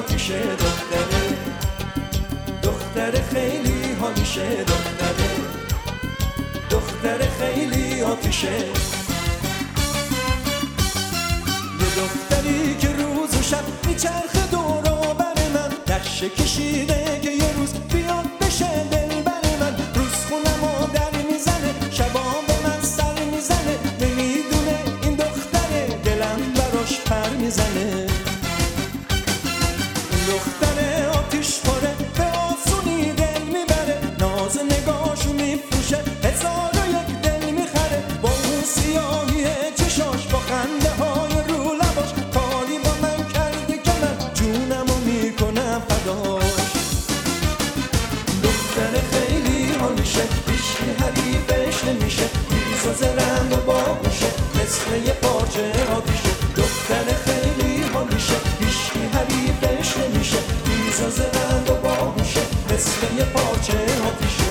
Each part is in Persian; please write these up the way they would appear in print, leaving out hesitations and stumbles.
آتیشه دختر خیلی حالیشه دختر خیلی آتیشه. یه دختری که روز و شب میچرخه دور و بر من، نقشه کشیده که یه روز بیاد بشه دلبر من. روز خونمو در میزنه، شبا به من سر میزنه، نمیدونه این دختره دلم براش پر میزنه. این دختر آتیش پاره به آسونی دل میبره، ناز نگاهشو میفروشه، هزار و یک دل میخره. با اون سیاهی چشاش، با خنده های رو لباش، کاری با من کرده که من جونمو میکنم فداش. دختر خیلی حالیشه، هیچکی حریفش نمیشه، تیز و زرنگ و باهوشه، مثل یه پارچه آتیشه. دختر خیلی حالیشه، هیچکی حریفش نمیشه، تیز و زرنگ و باهوشه، مثل یه پارچه آتیشه.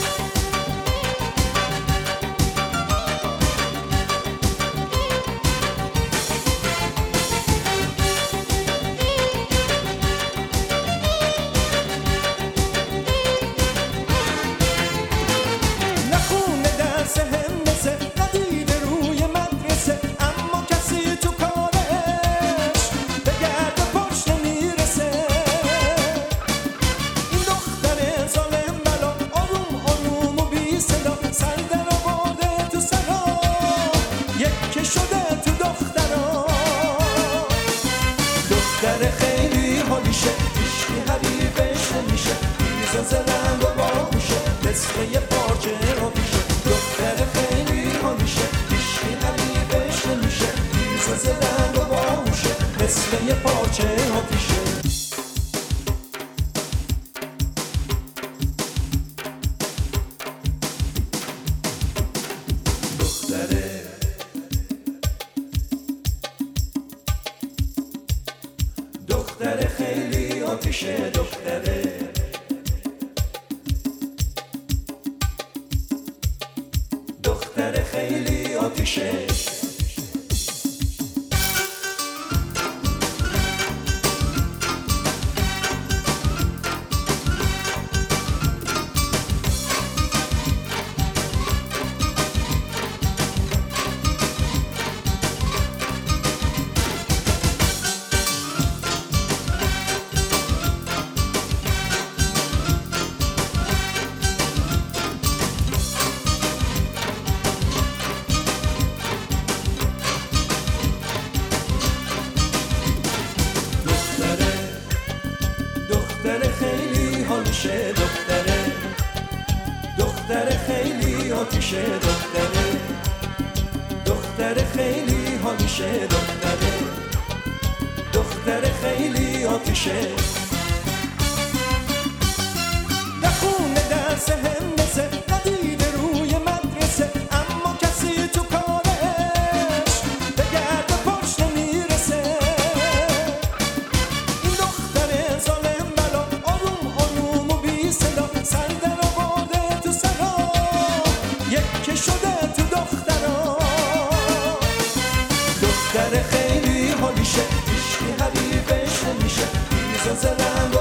دختر خیلی حالیشه، هیچکی حریفش نمیشه، تیز و زرنگ و باهوشه، مثل یه پارچه آتیشه. دختر خیلی حالیشه، هیچکی حریفش نمیشه، تیز و زرنگ و باهوشه، مثل یه پارچه آتیشه. دختر خیلی آتیشه، دختر خیلی آتیشه. دختر خیلی حالیشه، دختر خیلی آتیشه، دختر خیلی حالیشه، دختر خیلی آتیشه. نخونه درس هندسه، ندیده روی مدرسه، اما کسی تو کارش به گرد پاش نمیرسه. این دختر ظالم بلا، آروم و بی صدا، سر در آورده تو سرا، یکی شده تو دخترا. دختر خیلی حالیشه، هیچکی حریفش نمیشه، تیز و زرنگ